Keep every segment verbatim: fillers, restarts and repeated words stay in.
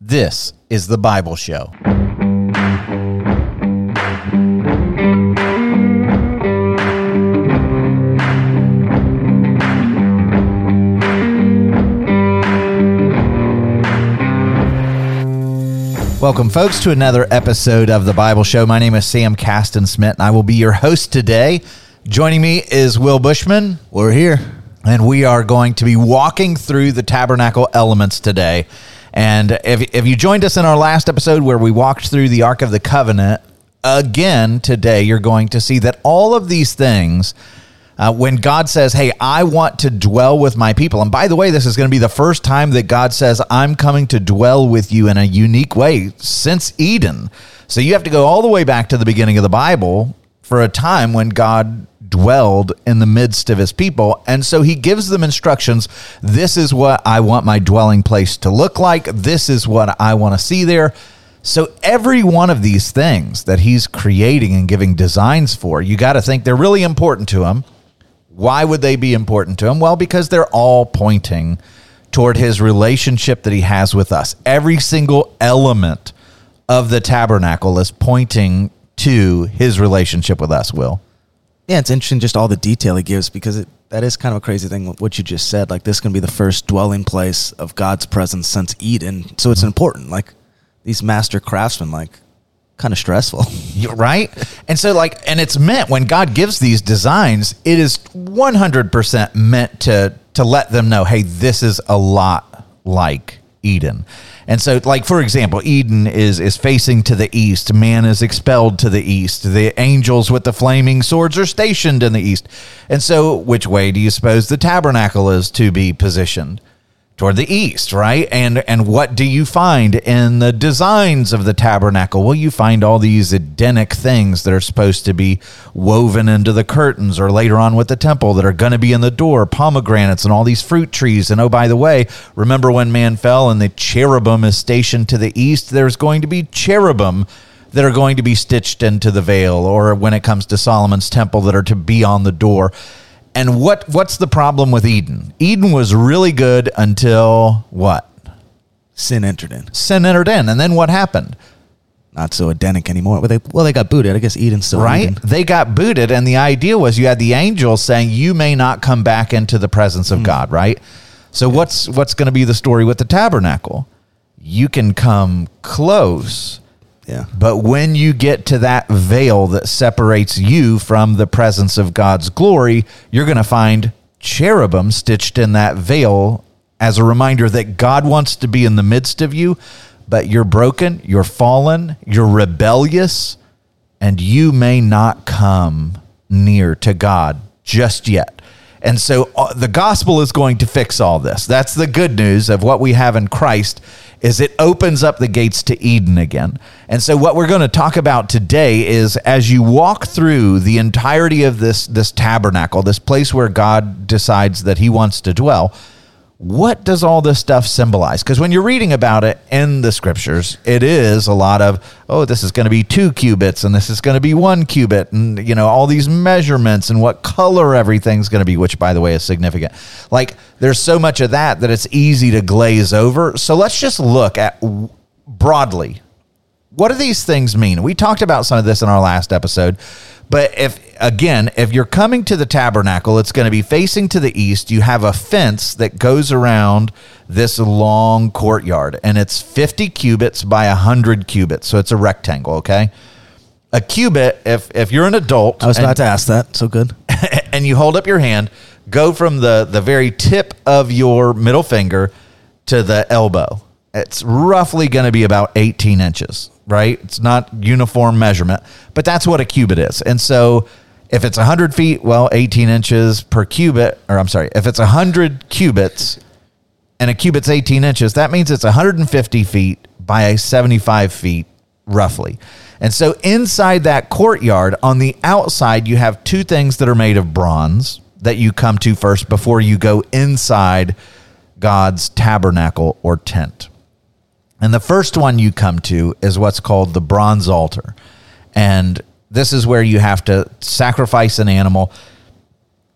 This is The Bible Show. Welcome, folks, to another episode of The Bible Show. My name is Sam Casten-Smith, and I will be your host today. Joining me is Will Bushman. We're here. And we are going to be walking through the tabernacle elements today. And if, if you joined us in our last episode where we walked through the Ark of the Covenant, again today you're going to see that all of these things, uh, when God says, hey, I want to dwell with my people. And by the way, this is going to be the first time that God says, I'm coming to dwell with you in a unique way since Eden. So you have to go all the way back to the beginning of the Bible for a time when God dwelled in the midst of his people. And so he gives them instructions. This is what I want my dwelling place to look like. This is what I want to see there. So every one of these things that he's creating and giving designs for, you got to think they're really important to him. Why would they be important to him? Well, because they're all pointing toward his relationship that he has with us. Every single element of the tabernacle is pointing to his relationship with us, Will. Yeah, it's interesting just all the detail he gives, because it, that is kind of a crazy thing, what you just said. Like, this is going to be the first dwelling place of God's presence since Eden. So it's important. Like, these master craftsmen, like, kind of stressful. You're right? And so, like, and it's meant, when God gives these designs, it is one hundred percent meant to, to let them know, hey, this is a lot like Eden. And so, like, for example, Eden is is facing to the east. Man is expelled to the east. The angels with the flaming swords are stationed in the east. And so, which way do you suppose the tabernacle is to be positioned? Toward the east, right? And and what do you find in the designs of the tabernacle? Well, you find all these Edenic things that are supposed to be woven into the curtains, or later on with the temple that are going to be in the door, pomegranates and all these fruit trees. And oh, by the way, remember when man fell and the cherubim is stationed to the east? There's going to be cherubim that are going to be stitched into the veil, or when it comes to Solomon's temple, that are to be on the door. And what what's the problem with Eden? Eden was really good until what? Sin entered in. Sin entered in. And then what happened? Not so Edenic anymore. Well, they, well, they got booted. I guess Eden's still right. Eden. They got booted. And the idea was you had the angels saying, you may not come back into the presence of mm. God, right? So yeah. what's what's going to be the story with the tabernacle? You can come close. Yeah. But when you get to that veil that separates you from the presence of God's glory, you're going to find cherubim stitched in that veil as a reminder that God wants to be in the midst of you, but you're broken, you're fallen, you're rebellious, and you may not come near to God just yet. And so uh, the gospel is going to fix all this. That's the good news of what we have in Christ, is it opens up the gates to Eden again. And so what we're going to talk about today is, as you walk through the entirety of this, this tabernacle, this place where God decides that he wants to dwell, what does all this stuff symbolize? Because when you're reading about it in the scriptures, it is a lot of, oh, this is going to be two cubits and this is going to be one cubit, and, you know, all these measurements and what color everything's going to be, which, by the way, is significant. Like, there's so much of that that it's easy to glaze over. So let's just look at broadly, what do these things mean? We talked about some of this in our last episode. But if, again, if you're coming to the tabernacle, it's going to be facing to the east. You have a fence that goes around this long courtyard, and it's fifty cubits by one hundred cubits. So it's a rectangle, okay? A cubit, if if you're an adult. I was about and, to ask that, so good. And you hold up your hand, go from the, the very tip of your middle finger to the elbow. It's roughly going to be about eighteen inches. Right? It's not uniform measurement, but that's what a cubit is. And so if it's one hundred feet, well, eighteen inches per cubit, or I'm sorry, if it's one hundred cubits and a cubit's eighteen inches, that means it's one hundred fifty feet by seventy-five feet, roughly. And so inside that courtyard, on the outside, you have two things that are made of bronze that you come to first before you go inside God's tabernacle or tent. And the first one you come to is what's called the bronze altar. And this is where you have to sacrifice an animal.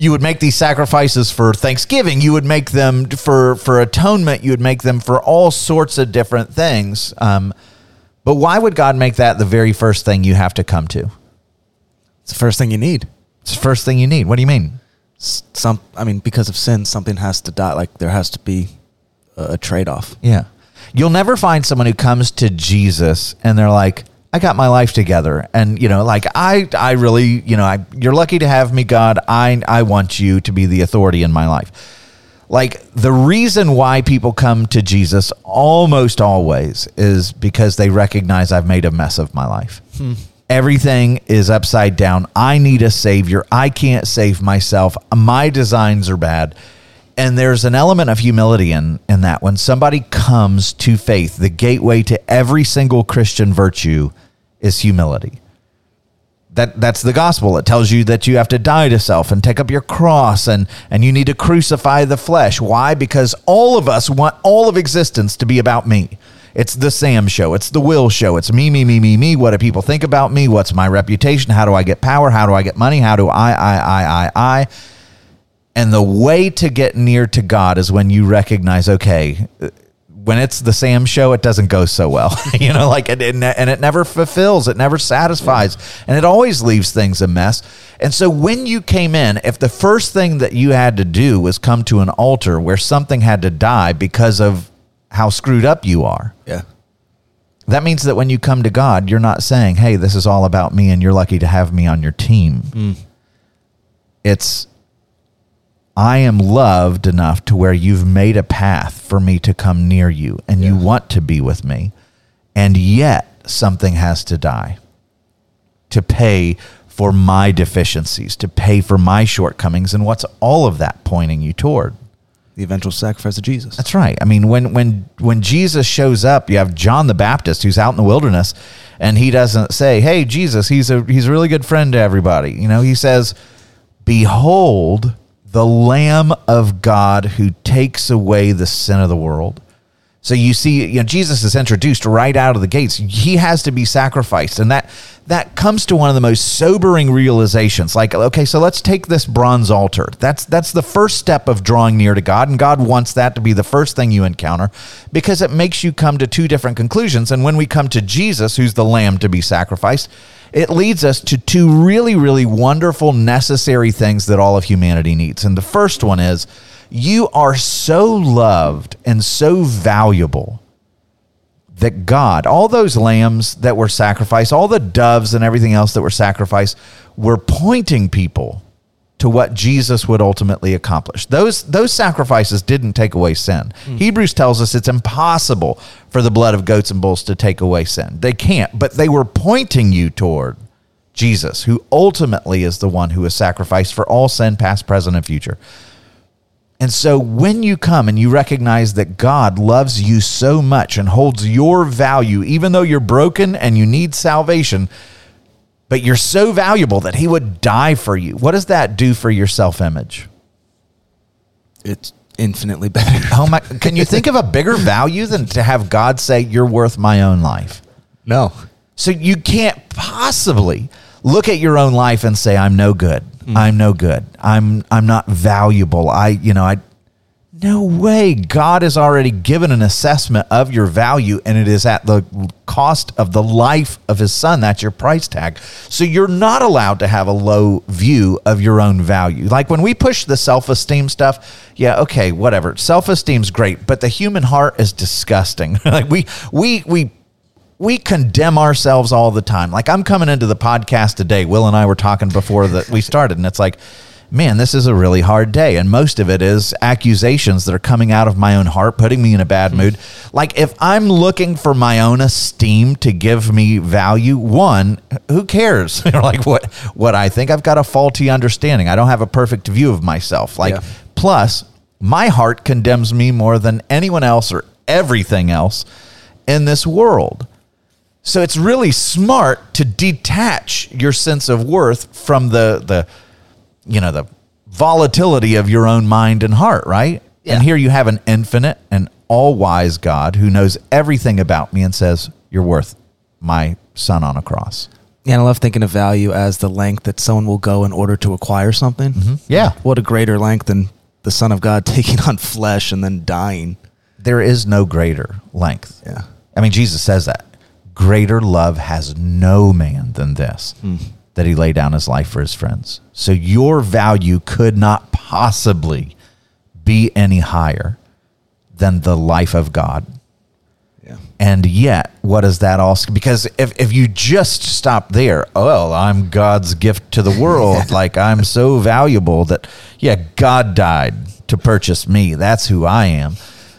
You would make these sacrifices for Thanksgiving. You would make them for, for atonement. You would make them for all sorts of different things. Um, but why would God make that the very first thing you have to come to? It's the first thing you need. It's the first thing you need. What do you mean? Some, I mean, because of sin, something has to die. Like there has to be a, a trade-off. Yeah. You'll never find someone who comes to Jesus and they're like, I got my life together. And, you know, like I, I really, you know, I, you're lucky to have me, God. I, I want you to be the authority in my life. Like the reason why people come to Jesus almost always is because they recognize I've made a mess of my life. Hmm. Everything is upside down. I need a savior. I can't save myself. My designs are bad. And there's an element of humility in, in that. When somebody comes to faith, the gateway to every single Christian virtue is humility. That that's the gospel. It tells you that you have to die to self and take up your cross, and, and you need to crucify the flesh. Why? Because all of us want all of existence to be about me. It's the Sam show. It's the Will show. It's me, me, me, me, me. What do people think about me? What's my reputation? How do I get power? How do I get money? How do I, I, I, I, I? And the way to get near to God is when you recognize, okay, when it's the Sam show, it doesn't go so well, you know, like, it, it, and it never fulfills, it never satisfies, and it always leaves things a mess. And so when you came in, if the first thing that you had to do was come to an altar where something had to die because of how screwed up you are, yeah, that means that when you come to God, you're not saying, hey, this is all about me and you're lucky to have me on your team. Mm. It's, I am loved enough to where you've made a path for me to come near you, and yeah. you want to be with me, and yet something has to die to pay for my deficiencies, to pay for my shortcomings. And what's all of that pointing you toward? The eventual sacrifice of Jesus. That's right. I mean, when when when Jesus shows up, you have John the Baptist who's out in the wilderness, and he doesn't say, hey, Jesus, he's a he's a really good friend to everybody. You know, he says, behold, the Lamb of God who takes away the sin of the world. So you see, you know, Jesus is introduced right out of the gates. He has to be sacrificed. And that that comes to one of the most sobering realizations. Like, okay, so let's take this bronze altar. That's that's the first step of drawing near to God. And God wants that to be the first thing you encounter, because it makes you come to two different conclusions. And when we come to Jesus, who's the Lamb to be sacrificed, it leads us to two really, really wonderful, necessary things that all of humanity needs. And the first one is, you are so loved and so valuable that God, all those lambs that were sacrificed, all the doves and everything else that were sacrificed, were pointing people to what Jesus would ultimately accomplish. Those those sacrifices didn't take away sin. Mm. Hebrews tells us it's impossible for the blood of goats and bulls to take away sin. They can't, but they were pointing you toward Jesus, who ultimately is the one who is sacrificed for all sin, past, present, and future. And so when you come and you recognize that God loves you so much and holds your value, even though you're broken and you need salvation, but you're so valuable that he would die for you, what does that do for your self-image? It's infinitely better. Oh my! Can you think of a bigger value than to have God say, you're worth my own life? No. So you can't possibly look at your own life and say, I'm no good. Mm. I'm no good. I'm I'm not valuable. I, you know, I no way. God has already given an assessment of your value, and it is at the cost of the life of his son. That's your price tag. So you're not allowed to have a low view of your own value. Like when we push the self-esteem stuff, yeah, okay, whatever. Self-esteem's great, but the human heart is disgusting. Like we we we We condemn ourselves all the time. Like I'm coming into the podcast today. Will and I were talking before that we started, and it's like, man, this is a really hard day. And most of it is accusations that are coming out of my own heart, putting me in a bad mood. Like if I'm looking for my own esteem to give me value, one, who cares? Like what, what I think. I've got a faulty understanding. I don't have a perfect view of myself. Like yeah. Plus, my heart condemns me more than anyone else or everything else in this world. So it's really smart to detach your sense of worth from the, the you know, the volatility of your own mind and heart, right? Yeah. And here you have an infinite and all-wise God who knows everything about me and says, you're worth my son on a cross. Yeah, and I love thinking of value as the length that someone will go in order to acquire something. Mm-hmm. Yeah. What a greater length than the Son of God taking on flesh and then dying. There is no greater length. Yeah. I mean, Jesus says that. Greater love has no man than this, mm. that he lay down his life for his friends. So your value could not possibly be any higher than the life of God. Yeah. And yet, what does that also, because if, if you just stop there, oh, well, I'm God's gift to the world, like I'm so valuable that, yeah, God died to purchase me. That's who I am.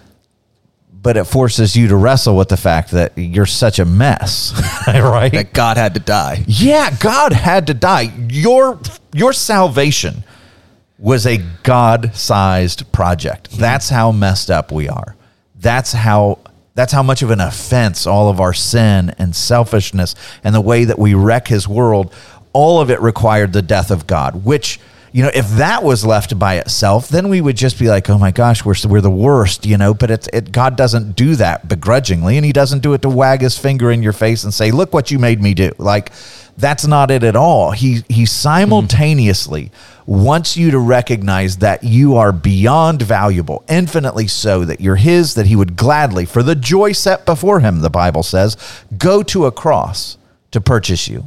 But it forces you to wrestle with the fact that you're such a mess, right? That God had to die. Yeah, God had to die. Your, your salvation was a God-sized project. That's how messed up we are. That's how that's how much of an offense all of our sin and selfishness and the way that we wreck his world, all of it required the death of God, which, you know, if that was left by itself, then we would just be like, oh my gosh, we're we're the worst, you know, but it's it God doesn't do that begrudgingly, and he doesn't do it to wag his finger in your face and say, look what you made me do. Like, that's not it at all. He he simultaneously mm-hmm. wants you to recognize that you are beyond valuable, infinitely so, that you're his, that he would gladly, for the joy set before him, the Bible says, go to a cross to purchase you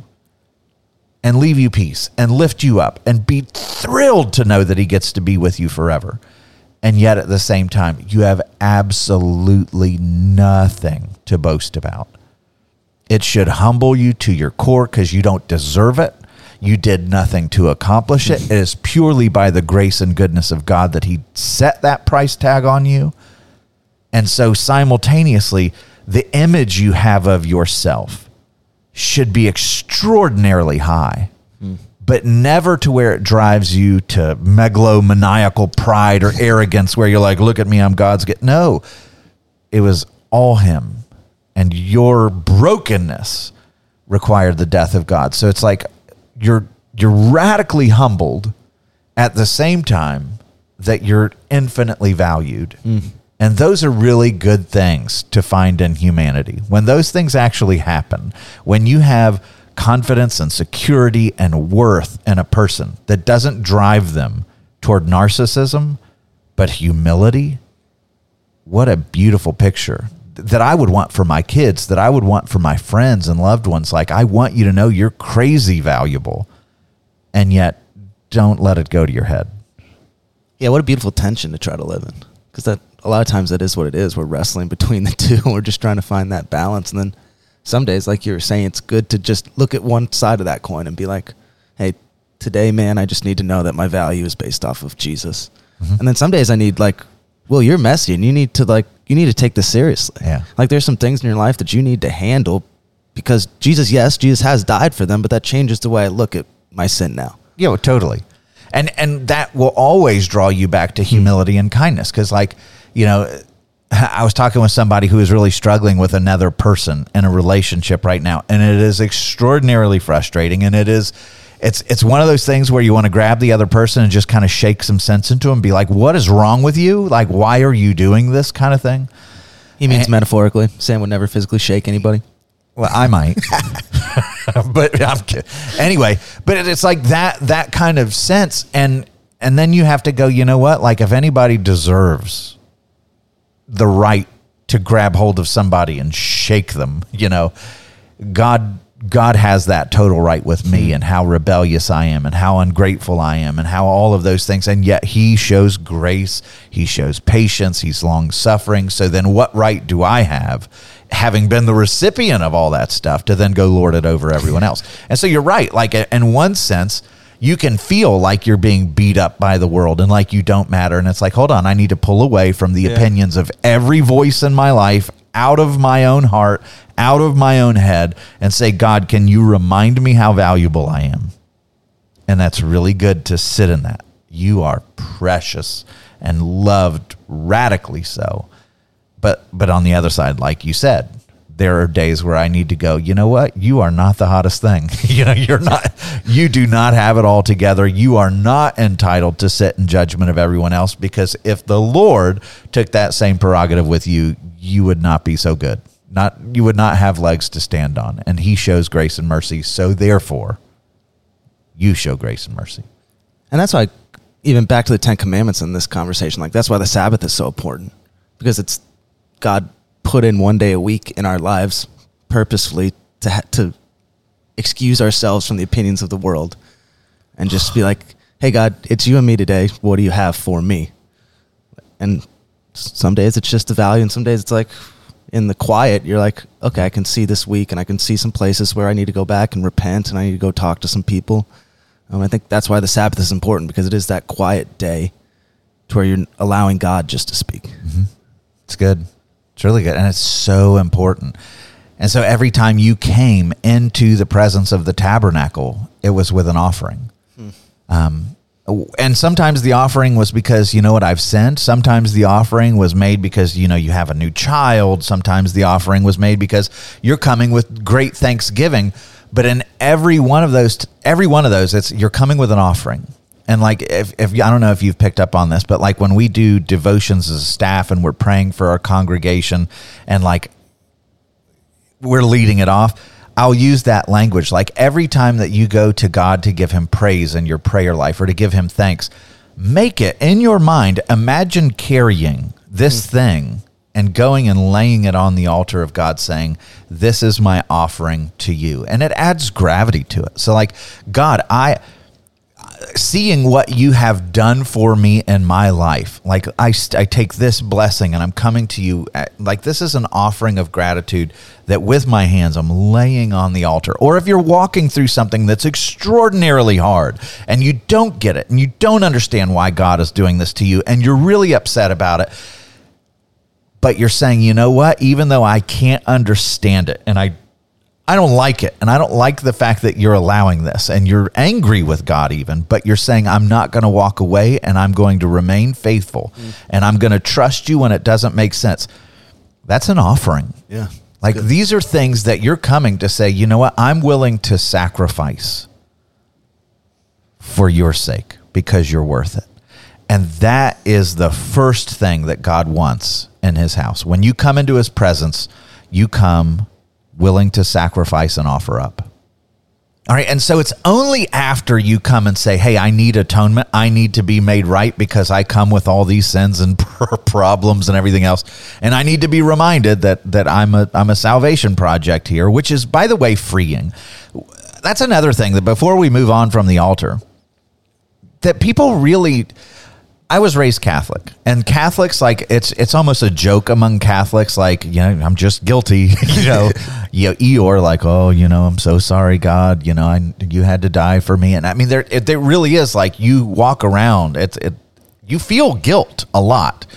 and leave you peace and lift you up and be thrilled to know that he gets to be with you forever. And yet at the same time, you have absolutely nothing to boast about. It should humble you to your core because you don't deserve it. You did nothing to accomplish it. It is purely by the grace and goodness of God that he set that price tag on you. And so simultaneously, the image you have of yourself should be extraordinarily high, mm. but never to where it drives you to megalomaniacal pride or arrogance where you're like, look at me, I'm God's gift. No, it was all him. And your brokenness required the death of God. So it's like you're you're radically humbled at the same time that you're infinitely valued. Mm. And those are really good things to find in humanity. When those things actually happen, when you have confidence and security and worth in a person that doesn't drive them toward narcissism, but humility, what a beautiful picture that I would want for my kids, that I would want for my friends and loved ones. Like, I want you to know you're crazy valuable, and yet don't let it go to your head. Yeah, what a beautiful tension to try to live in. Because that a lot of times that is what it is. We're wrestling between the two. We're just trying to find that balance. And then some days, like you were saying, it's good to just look at one side of that coin and be like, hey, today, man, I just need to know that my value is based off of Jesus. Mm-hmm. And then some days I need, like, well, you're messy and you need to, like, you need to take this seriously. Yeah. Like, there's some things in your life that you need to handle because Jesus, yes, Jesus has died for them, but that changes the way I look at my sin now. Yeah, well, totally. And and that will always draw you back to humility and kindness. Because, like, you know, I was talking with somebody who is really struggling with another person in a relationship right now, and it is extraordinarily frustrating. And it is, it's it's one of those things where you want to grab the other person and just kind of shake some sense into them and be like, what is wrong with you? Like, why are you doing this kind of thing? He means and, metaphorically. Sam would never physically shake anybody. Well, I might, but I'm kidding. Anyway, but it's like that, that kind of sense. And, and then you have to go, you know what? Like, if anybody deserves the right to grab hold of somebody and shake them, you know, God, God has that total right with me, and how rebellious I am and how ungrateful I am and how all of those things. And yet he shows grace. He shows patience. He's long suffering. So then what right do I have, having been the recipient of all that stuff, to then go lord it over everyone else? And so you're right. Like, in one sense, you can feel like you're being beat up by the world and like you don't matter. And it's like, hold on, I need to pull away from the yeah. opinions of every voice in my life, out of my own heart, out of my own head, and say, God, can you remind me how valuable I am? And that's really good to sit in that. You are precious and loved radically so. But but on the other side, like you said, there are days where I need to go, you know what? You are not the hottest thing. you know, you're not, you do not have it all together. You are not entitled to sit in judgment of everyone else, because if the Lord took that same prerogative with you, you would not be so good. Not you would not have legs to stand on. And he shows grace and mercy. So therefore, you show grace and mercy. And that's why, even back to the Ten Commandments in this conversation, like that's why the Sabbath is so important, because it's God put in one day a week in our lives purposefully to ha- to excuse ourselves from the opinions of the world and just be like, hey, God, it's you and me today. What do you have for me? And some days it's just the value, and some days it's like in the quiet, you're like, okay, I can see this week, and I can see some places where I need to go back and repent, and I need to go talk to some people. Um, I think that's why the Sabbath is important, because it is that quiet day to where you're allowing God just to speak. Mm-hmm. It's good. It's really good. And it's so important. And so every time you came into the presence of the tabernacle, it was with an offering. Hmm. Um, and sometimes the offering was because, you know what, I've sinned. Sometimes the offering was made because, you know, you have a new child. Sometimes the offering was made because you're coming with great thanksgiving. But in every one of those, every one of those, it's you're coming with an offering. And like, if, if I don't know if you've picked up on this, but like when we do devotions as a staff and we're praying for our congregation and like we're leading it off, I'll use that language. Like every time that you go to God to give him praise in your prayer life or to give him thanks, make it in your mind. Imagine carrying this mm-hmm. thing and going and laying it on the altar of God, saying, this is my offering to you. And it adds gravity to it. So like, God, I, seeing what you have done for me in my life, like I, I take this blessing and I'm coming to you, at, like this is an offering of gratitude that with my hands I'm laying on the altar. Or if you're walking through something that's extraordinarily hard and you don't get it and you don't understand why God is doing this to you and you're really upset about it, but you're saying, you know what, even though I can't understand it and I I don't like it, and I don't like the fact that you're allowing this, and you're angry with God even, but you're saying, I'm not going to walk away, and I'm going to remain faithful, mm. and I'm going to trust you when it doesn't make sense. That's an offering. Yeah. Like, good. These are things that you're coming to say, you know what, I'm willing to sacrifice for your sake because you're worth it. And that is the first thing that God wants in his house. When you come into his presence, you come willing to sacrifice and offer up. All right. And so it's only after you come and say, hey, I need atonement. I need to be made right because I come with all these sins and problems and everything else. And I need to be reminded that that I'm a I'm a salvation project here, which is, by the way, freeing. That's another thing that before we move on from the altar, that people really... I was raised Catholic, and Catholics, like, it's it's almost a joke among Catholics, like, you know, I'm just guilty, you know, you know, Eeyore, like, oh, you know, I'm so sorry, God, you know, I, you had to die for me. And I mean, there it, there really is, like, you walk around, it's it, you feel guilt a lot.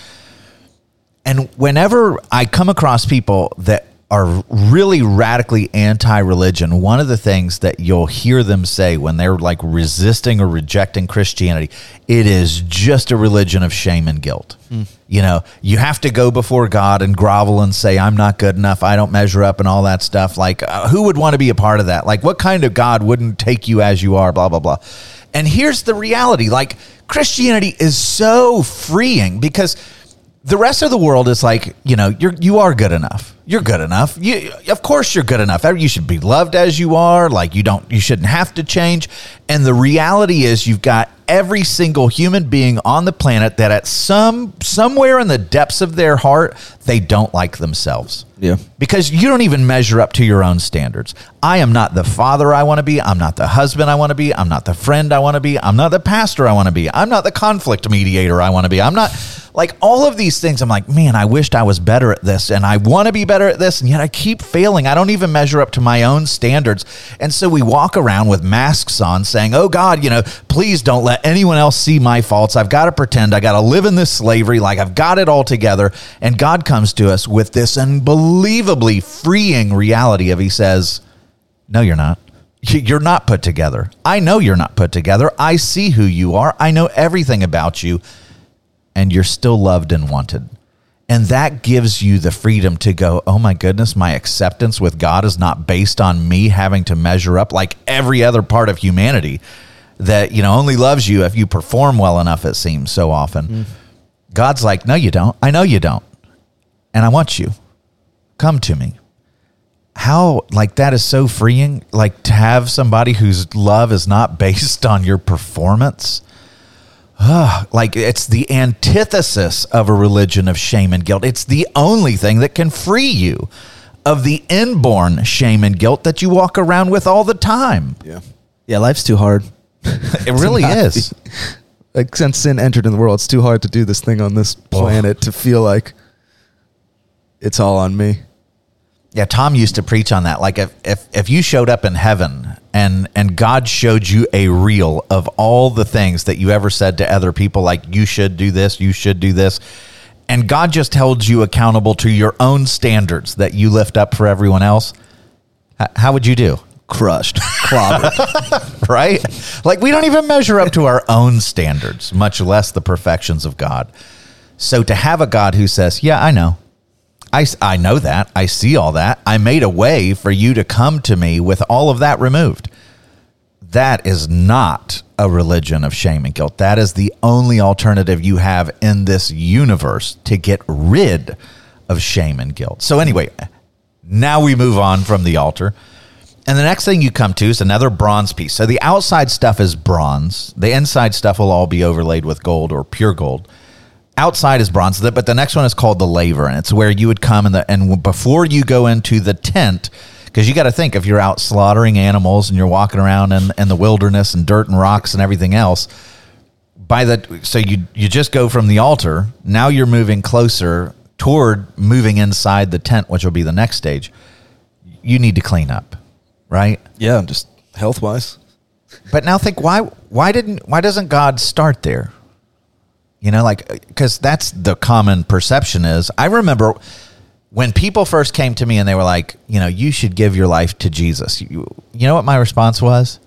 And whenever I come across people that are really radically anti-religion, one of the things that you'll hear them say when they're like resisting or rejecting Christianity, it is just a religion of shame and guilt. Mm. You know, you have to go before God and grovel and say, I'm not good enough, I don't measure up and all that stuff. Like, uh, who would want to be a part of that? Like, what kind of God wouldn't take you as you are, blah, blah, blah. And here's the reality, like, Christianity is so freeing because the rest of the world is like, you know, you're, you are good enough. You're good enough. You, of course you're good enough. You should be loved as you are. Like, you don't, you shouldn't have to change. And the reality is you've got every single human being on the planet that at some, somewhere in the depths of their heart, they don't like themselves. Yeah. Because you don't even measure up to your own standards. I am not the father I want to be. I'm not the husband I want to be. I'm not the friend I want to be. I'm not the pastor I want to be. I'm not the conflict mediator I want to be. I'm not, like, all of these things. I'm like, man, I wished I was better at this, and I want to be better at this, and yet I keep failing. I don't even measure up to my own standards. And so we walk around with masks on saying, oh God, you know, please don't let anyone else see my faults. I've got to pretend. I got to live in this slavery like I've got it all together. And God comes to us with this unbelievably freeing reality of, he says, no, you're not. You're not put together. I know you're not put together. I see who you are. I know everything about you, and you're still loved and wanted. And that gives you the freedom to go, oh my goodness, my acceptance with God is not based on me having to measure up like every other part of humanity that, you know, only loves you if you perform well enough, it seems so often. Mm. God's like, no, you don't. I know you don't. And I want you. Come to me. how, like, that is so freeing, like, to have somebody whose love is not based on your performance. Ugh, like, it's the antithesis of a religion of shame and guilt. It's the only thing that can free you of the inborn shame and guilt that you walk around with all the time. Yeah. Yeah, life's too hard. It really is. Be, like, since sin entered in the world, it's too hard to do this thing on this planet oh. to feel like it's all on me. Yeah, Tom used to preach on that. Like, if, if if you showed up in heaven and and God showed you a reel of all the things that you ever said to other people, like, you should do this, you should do this, and God just held you accountable to your own standards that you lift up for everyone else, how would you do? Crushed. Clobbered. Right? Like, we don't even measure up to our own standards, much less the perfections of God. So to have a God who says, yeah, I know. I, I know that. I see all that. I made a way for you to come to me with all of that removed. That is not a religion of shame and guilt. That is the only alternative you have in this universe to get rid of shame and guilt. So anyway, now we move on from the altar. And the next thing you come to is another bronze piece. So the outside stuff is bronze. The inside stuff will all be overlaid with gold or pure gold. Outside is bronze, but the next one is called the laver, and it's where you would come in the, and before you go into the tent, because you got to think, if you're out slaughtering animals and you're walking around in, in the wilderness and dirt and rocks and everything else, by the so you you just go from the altar. Now you're moving closer toward moving inside the tent, which will be the next stage. You need to clean up, right? Yeah, just health wise. But now think, why why didn't why doesn't God start there? You know, like, because that's the common perception is. I remember when people first came to me and they were like, you know, you should give your life to Jesus. You, you know what my response was?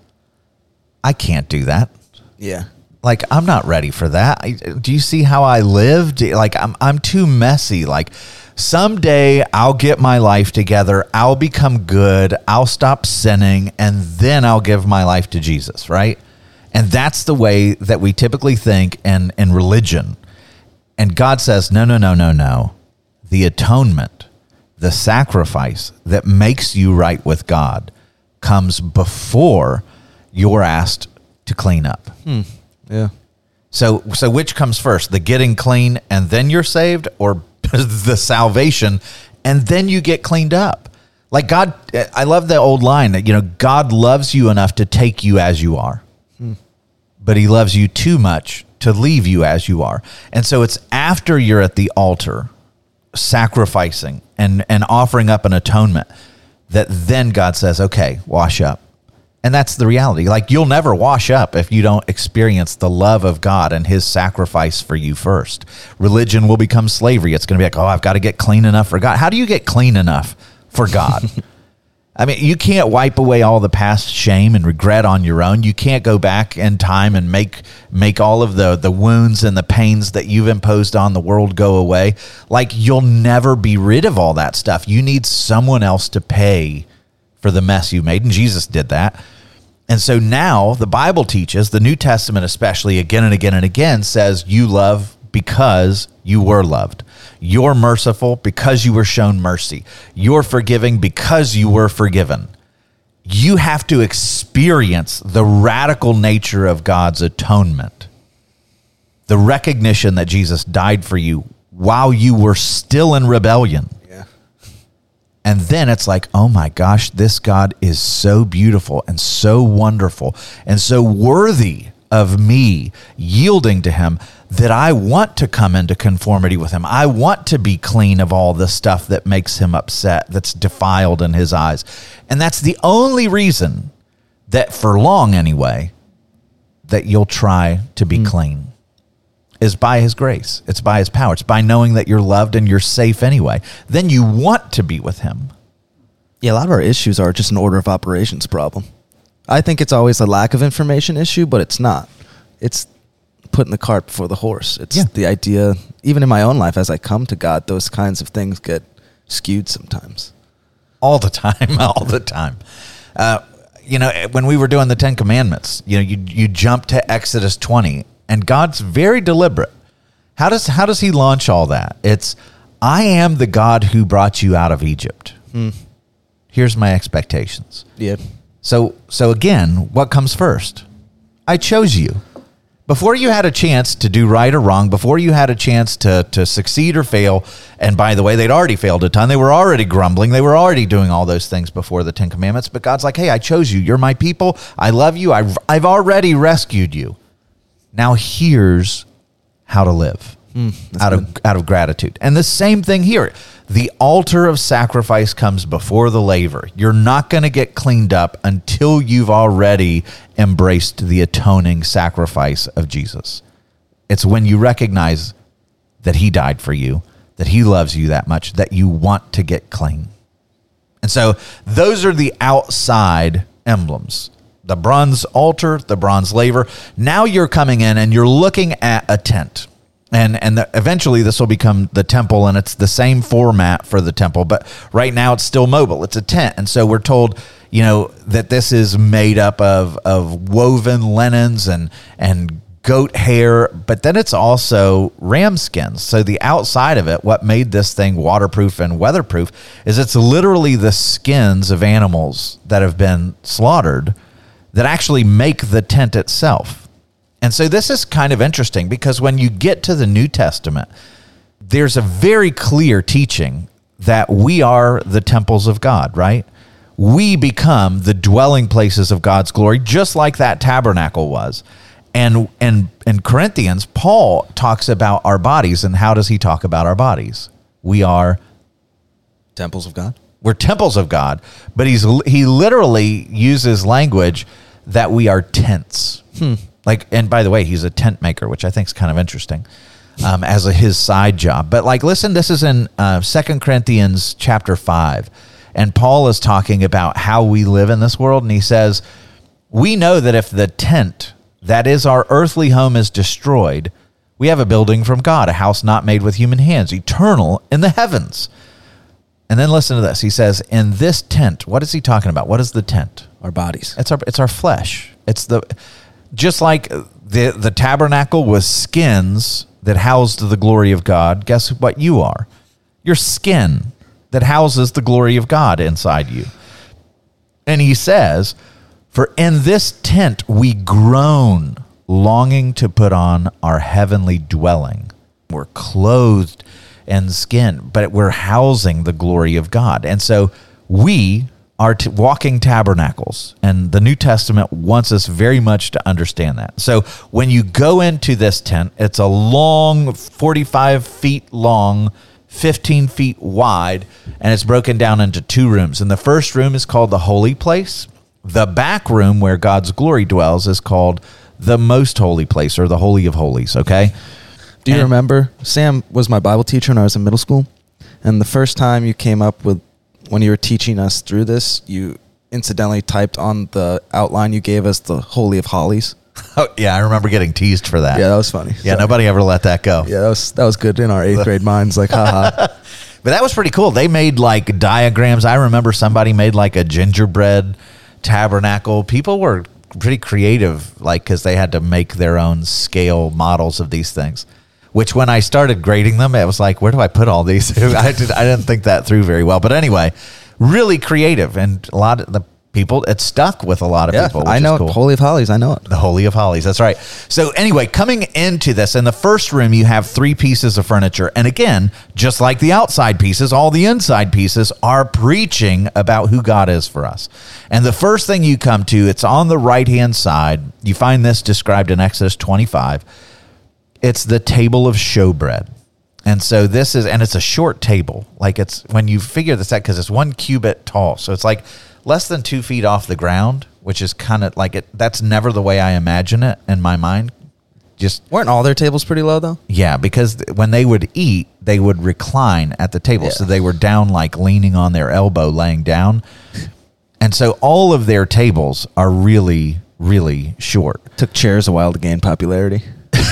I can't do that. Yeah. Like, I'm not ready for that. I, do you see how I lived? Like, I'm I'm too messy. Like, someday I'll get my life together. I'll become good. I'll stop sinning. And then I'll give my life to Jesus, right? And that's the way that we typically think in, in religion. And God says, no, no, no, no, no. The atonement, the sacrifice that makes you right with God comes before you're asked to clean up. Hmm. Yeah. So, so which comes first, the getting clean and then you're saved, or the salvation and then you get cleaned up? Like, God, I love the old line that, you know, God loves you enough to take you as you are. But he loves you too much to leave you as you are. And so it's after you're at the altar sacrificing and, and offering up an atonement that then God says, okay, wash up. And that's the reality. Like, you'll never wash up if you don't experience the love of God and his sacrifice for you first. Religion will become slavery. It's going to be like, oh, I've got to get clean enough for God. How do you get clean enough for God? I mean, you can't wipe away all the past shame and regret on your own. You can't go back in time and make make all of the, the wounds and the pains that you've imposed on the world go away. Like, you'll never be rid of all that stuff. You need someone else to pay for the mess you made, and Jesus did that. And so now the Bible teaches, the New Testament especially, again and again and again, says you love because you were loved. You're merciful because you were shown mercy. You're forgiving because you were forgiven. You have to experience the radical nature of God's atonement, the recognition that Jesus died for you while you were still in rebellion. Yeah. And then it's like, oh my gosh, this God is so beautiful and so wonderful and so worthy of me yielding to him that I want to come into conformity with him. I want to be clean of all the stuff that makes him upset, that's defiled in his eyes. And that's the only reason that, for long anyway, that you'll try to be mm. clean, is by his grace. It's by his power. It's by knowing that you're loved and you're safe anyway. Then you want to be with him. Yeah, a lot of our issues are just an order of operations problem. I think it's always a lack of information issue, but it's not. It's putting the cart before the horse. It's yeah. the idea, even in my own life, as I come to God, those kinds of things get skewed sometimes. All the time, all the time. Uh, you know, when we were doing the Ten Commandments, you know, you you jump to Exodus twenty, and God's very deliberate. How does how does he launch all that? It's, I am the God who brought you out of Egypt. Hmm. here's my expectations. Yeah. So, so again, what comes first? I chose you. Before you had a chance to do right or wrong, before you had a chance to, to succeed or fail, and by the way, they'd already failed a ton. They were already grumbling. They were already doing all those things before the Ten Commandments. But God's like, hey, I chose you. You're my people. I love you. I've, I've already rescued you. Now here's how to live mm, out of out of gratitude. And the same thing here. The altar of sacrifice comes before the laver. You're not going to get cleaned up until you've already embraced the atoning sacrifice of Jesus. It's when you recognize that he died for you, that he loves you that much, that you want to get clean. And so those are the outside emblems. The bronze altar, the bronze laver. Now you're coming in and you're looking at a tent. And and the, eventually this will become the temple, and it's the same format for the temple. But right now it's still mobile. It's a tent. And so we're told, you know, that this is made up of, of woven linens and, and goat hair, but then it's also ram skins. So the outside of it, what made this thing waterproof and weatherproof, is it's literally the skins of animals that have been slaughtered that actually make the tent itself. And so this is kind of interesting because when you get to the New Testament, there's a very clear teaching that we are the temples of God, right? We become the dwelling places of God's glory, just like that tabernacle was. And and in Corinthians, Paul talks about our bodies. And how does he talk about our bodies? We are temples of God. We're temples of God, but he's he literally uses language that we are tents. Hmm. Like, and by the way, he's a tent maker, which I think is kind of interesting um, as a, his side job. But like, listen, this is in uh, Second Corinthians chapter five. And Paul is talking about how we live in this world. And he says, we know that if the tent, that is our earthly home, is destroyed, we have a building from God, a house not made with human hands, eternal in the heavens. And then listen to this. He says, in this tent, what is he talking about? What is the tent? Our bodies. It's our, it's our flesh. It's the... Just like the, the tabernacle was skins that housed the glory of God, guess what you are? Your skin that houses the glory of God inside you. And he says, for in this tent we groan, longing to put on our heavenly dwelling. We're clothed in skin, but we're housing the glory of God. And so we are t- walking tabernacles, and the New Testament wants us very much to understand that. So when you go into this tent, it's a long, forty-five feet long, fifteen feet wide, and it's broken down into two rooms. And the first room is called the holy place. The back room where God's glory dwells is called the most holy place, or the holy of holies, okay? Do you and, remember, Sam was my Bible teacher when I was in middle school, and the first time you came up with, when you were teaching us through this, you incidentally typed on the outline you gave us the Holy of Holies. Oh, yeah, I remember getting teased for that. Yeah, that was funny. Yeah, Sorry. Nobody ever let that go. Yeah, that was that was good in our eighth grade minds. Like, haha. But that was pretty cool. They made like diagrams. I remember somebody made like a gingerbread tabernacle. People were pretty creative, like, because they had to make their own scale models of these things. Which when I started grading them, it was like, where do I put all these? I, did, I didn't think that through very well. But anyway, really creative. And a lot of the people, it stuck with a lot of yeah, people. Which I know is cool. it. Holy of Holies, I know it. The Holy of Holies, that's right. So anyway, coming into this, in the first room, you have three pieces of furniture. And again, just like the outside pieces, all the inside pieces are preaching about who God is for us. And the first thing you come to, it's on the right-hand side. You find this described in Exodus twenty-five. It's the table of showbread. And so this is, and it's a short table. Like, it's, when you figure this out, because it's one cubit tall. So it's like less than two feet off the ground, which is kind of like it. That's never the way I imagine it in my mind. Just Weren't all their tables pretty low, though? Yeah, because when they would eat, they would recline at the table. Yeah. So they were down, like leaning on their elbow, laying down. And so all of their tables are really, really short. Took chairs a while to gain popularity.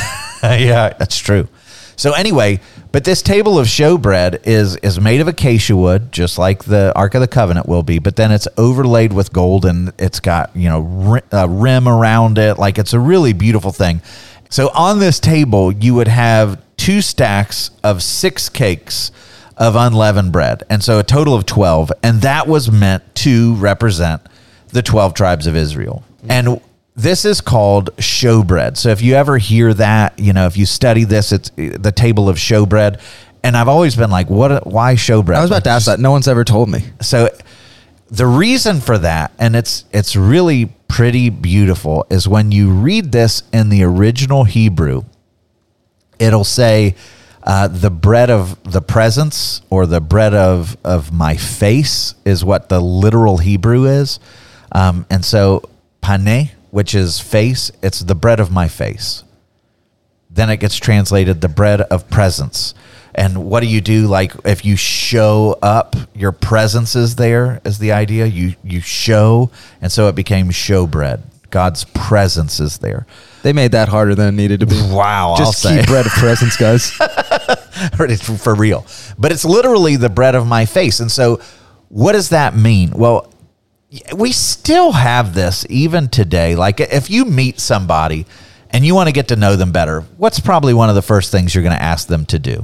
Yeah, that's true. So anyway, but this table of showbread is is made of acacia wood, just like the Ark of the Covenant will be, but then it's overlaid with gold, and it's got, you know, a rim around it. Like, it's a really beautiful thing. So on this table, you would have two stacks of six cakes of unleavened bread. And so a total of twelve. And that was meant to represent the twelve tribes of Israel. And this is called showbread. So if you ever hear that, you know, if you study this, it's the table of showbread. And I've always been like, what, why showbread? I was about to ask that. No one's ever told me. So the reason for that, and it's it's really pretty beautiful, is when you read this in the original Hebrew, it'll say uh, the bread of the presence, or the bread of, of my face is what the literal Hebrew is. Um, and so pane, which is face, it's the bread of my face. Then it gets translated the bread of presence. And what do you do? Like if you show up, your presence is there, is the idea. You you show, and so it became showbread. God's presence is there. They made that harder than it needed to be. Wow, Just I'll keep say. bread of presence, guys. It's for real. But it's literally the bread of my face. And so what does that mean? Well, we still have this even today. Like if you meet somebody and you want to get to know them better, what's probably one of the first things you're going to ask them to do?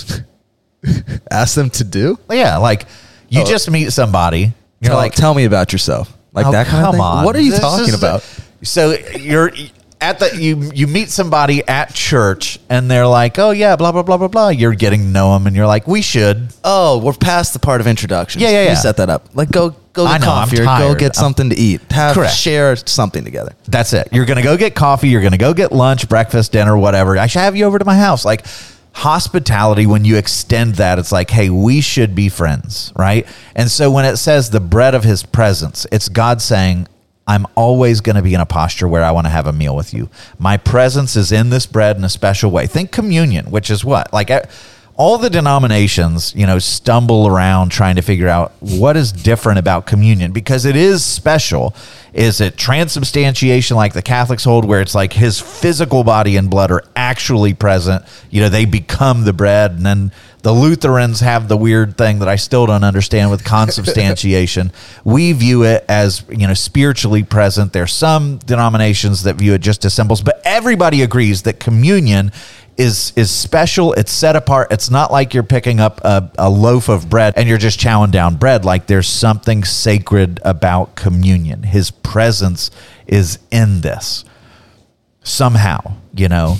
Ask them to do? Yeah, like you Oh. just meet somebody. You're Tell, like, tell me about yourself. Like oh, that kind of come thing? on. What are you This talking is- about? So you're at the you you meet somebody at church and they're like, oh yeah, blah blah blah blah blah. You're getting to know them and you're like, we should. Oh, we're past the part of introductions. Yeah, yeah, You yeah. set that up. Like go go I get know, I'm coffee or go tired. get I'm- something to eat. Have Correct. share something together. That's it. You're gonna go get coffee. You're gonna go get lunch, breakfast, dinner, whatever. I should have you over to my house. Like hospitality, when you extend that, it's like, hey, we should be friends, right? And so when it says the bread of his presence, it's God saying, I'm always going to be in a posture where I want to have a meal with you. My presence is in this bread in a special way. Think communion, which is what? Like uh, all the denominations, you know, stumble around trying to figure out what is different about communion, because it is special. Is it transubstantiation like the Catholics hold, where it's like his physical body and blood are actually present? You know, they become the bread. And then the Lutherans have the weird thing that I still don't understand with consubstantiation. We view it as, you know, spiritually present. There's some denominations that view it just as symbols, but everybody agrees that communion is is special. It's set apart. It's not like you're picking up a, a loaf of bread and you're just chowing down bread. Like there's something sacred about communion. His presence is in this somehow, you know.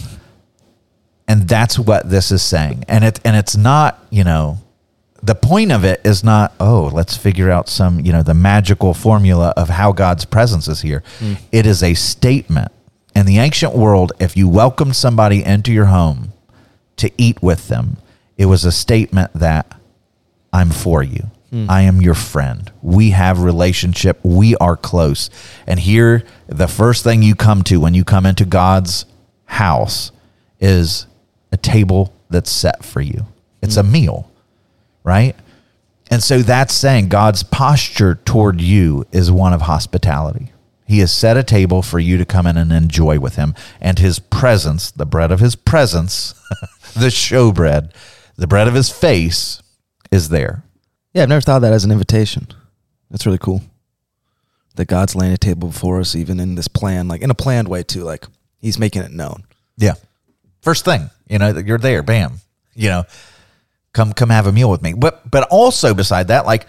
And that's what this is saying. And it and it's not, you know, the point of it is not, oh, let's figure out some, you know, the magical formula of how God's presence is here. Mm. It is a statement. In the ancient world, if you welcomed somebody into your home to eat with them, it was a statement that I'm for you. Mm. I am your friend. We have relationship. We are close. And here, the first thing you come to when you come into God's house is a table that's set for you. It's mm. a meal, right? And so that's saying God's posture toward you is one of hospitality. He has set a table for you to come in and enjoy with him. And his presence, the bread of his presence, the showbread, the bread of his face is there. Yeah, I've never thought of that as an invitation. That's really cool. That God's laying a table before us, even in this plan, like in a planned way too. Like he's making it known. Yeah. First thing, you know, you're there, bam, you know, come, come have a meal with me. But, but also beside that, like,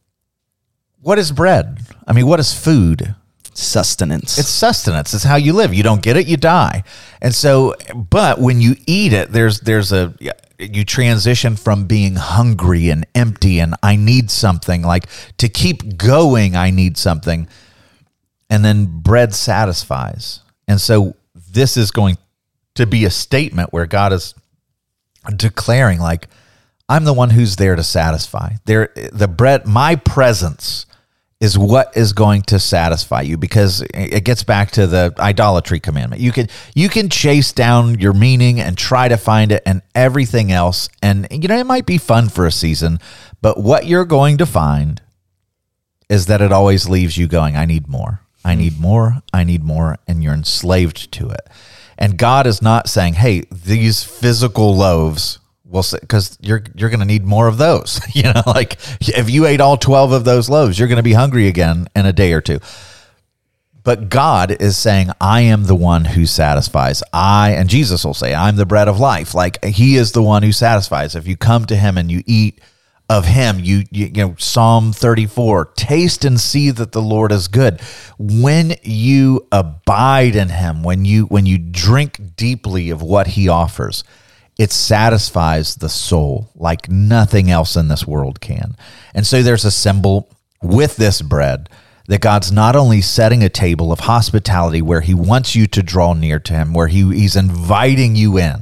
what is bread? I mean, what is food? Sustenance. It's sustenance. It's how you live. You don't get it, you die. And so, but when you eat it, there's there's a you transition from being hungry and empty and I need something, like to keep going, I need something. And then bread satisfies. And so this is going to be a statement where God is declaring, like, I'm the one who's there to satisfy. There, the bread, my presence is what is going to satisfy you, because it gets back to the idolatry commandment. You can you can chase down your meaning and try to find it and everything else. And, you know, it might be fun for a season, but what you're going to find is that it always leaves you going, I need more. I need more. I need more. And you're enslaved to it. And God is not saying, hey, these physical loaves, well, because you're you're going to need more of those. You know, like if you ate all twelve of those loaves, you're going to be hungry again in a day or two. But God is saying, I am the one who satisfies. I, and Jesus will say, I'm the bread of life. Like he is the one who satisfies. If you come to him and you eat of him. You, you, you know, Psalm thirty-four, taste and see that the Lord is good. When you abide in him, when you, when you drink deeply of what he offers, it satisfies the soul like nothing else in this world can. And so there's a symbol with this bread that God's not only setting a table of hospitality where he wants you to draw near to him, where he, he's inviting you in,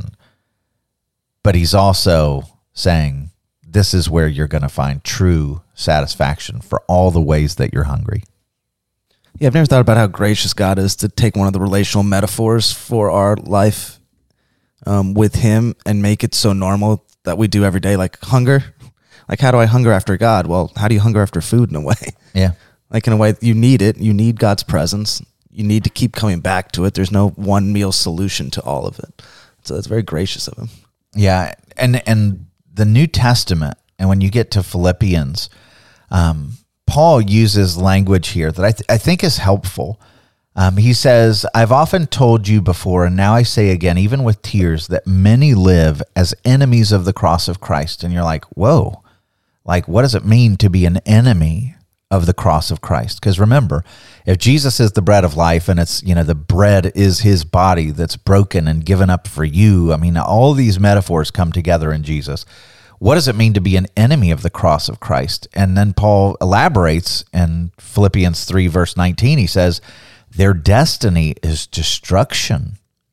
but he's also saying, this is where you're going to find true satisfaction for all the ways that you're hungry. Yeah, I've never thought about how gracious God is to take one of the relational metaphors for our life um, with him and make it so normal that we do every day, like hunger. Like, how do I hunger after God? Well, how do you hunger after food in a way? Yeah. Like, in a way, you need it. You need God's presence. You need to keep coming back to it. There's no one meal solution to all of it. So that's very gracious of him. Yeah, and and the New Testament, and when you get to Philippians, um, Paul uses language here that I, th- I think is helpful. Um, he says, I've often told you before, and now I say again, even with tears, that many live as enemies of the cross of Christ. And you're like, whoa, like, what does it mean to be an enemy of the cross of Christ? Because remember, if Jesus is the bread of life and it's, you know, the bread is his body that's broken and given up for you. I mean, all these metaphors come together in Jesus. What does it mean to be an enemy of the cross of Christ? And then Paul elaborates in Philippians three, verse nineteen. He says, their destiny is destruction.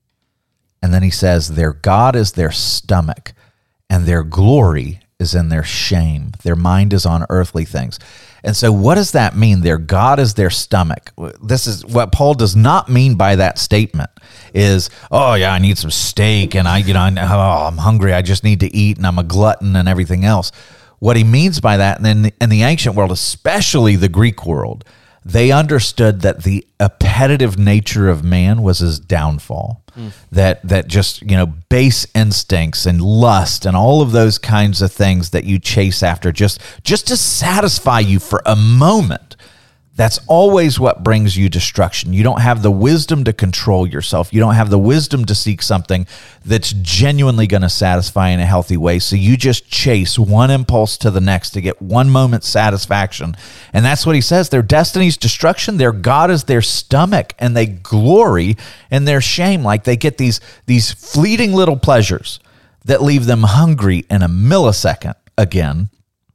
And then he says, their God is their stomach, and their glory is in their shame. Their mind is on earthly things. And so what does that mean? Their God is their stomach. This is what Paul does not mean by that statement is, oh yeah, I need some steak and I, you know, I, oh, I'm hungry. I just need to eat and I'm a glutton and everything else. What he means by that, and then in the ancient world, especially the Greek world, they understood that the appetitive nature of man was his downfall. Mm. That that just, you know, base instincts and lust and all of those kinds of things that you chase after just, just to satisfy you for a moment. That's always what brings you destruction. You don't have the wisdom to control yourself. You don't have the wisdom to seek something that's genuinely going to satisfy in a healthy way. So you just chase one impulse to the next to get one moment's satisfaction. And that's what he says. Their destiny's destruction. Their God is their stomach, and they glory in their shame. Like they get these, these fleeting little pleasures that leave them hungry in a millisecond again.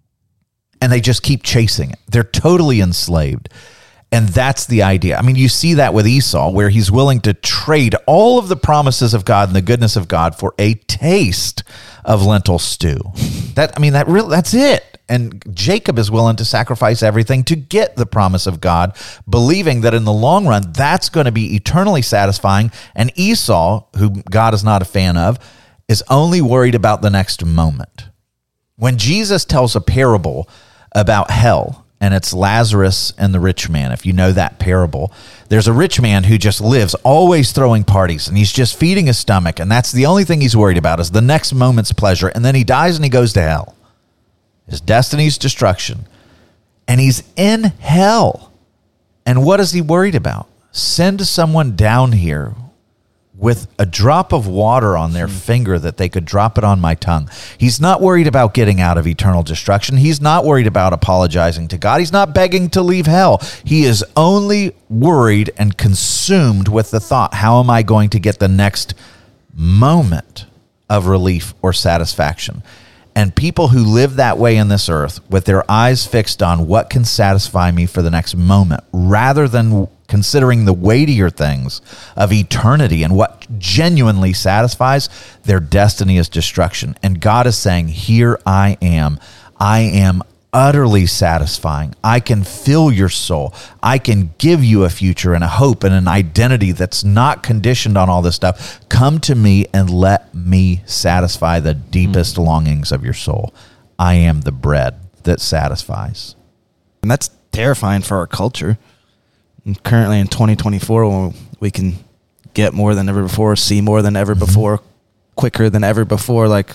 And they just keep chasing it. They're totally enslaved. And that's the idea. I mean, you see that with Esau, where he's willing to trade all of the promises of God and the goodness of God for a taste of lentil stew. That, I mean, that really, that's it. And Jacob is willing to sacrifice everything to get the promise of God, believing that in the long run, that's going to be eternally satisfying. And Esau, who God is not a fan of, is only worried about the next moment. When Jesus tells a parable about hell, and it's Lazarus and the rich man. If you know that parable, there's a rich man who just lives always throwing parties, and he's just feeding his stomach, and that's the only thing he's worried about is the next moment's pleasure, and then he dies and he goes to hell. His destiny's destruction, and he's in hell. And what is he worried about? Send someone down here with a drop of water on their finger that they could drop it on my tongue. He's not worried about getting out of eternal destruction. He's not worried about apologizing to God. He's not begging to leave hell. He is only worried and consumed with the thought, how am I going to get the next moment of relief or satisfaction? And people who live that way in this earth with their eyes fixed on what can satisfy me for the next moment, rather than considering the weightier things of eternity and what genuinely satisfies, their destiny is destruction. And God is saying, here I am. I am utterly satisfying. I can fill your soul. I can give you a future and a hope and an identity that's not conditioned on all this stuff. Come to me and let me satisfy the deepest mm. longings of your soul. I am the bread that satisfies. And that's terrifying for our culture. And currently in twenty twenty-four, when we can get more than ever before, see more than ever mm-hmm. before, quicker than ever before, like,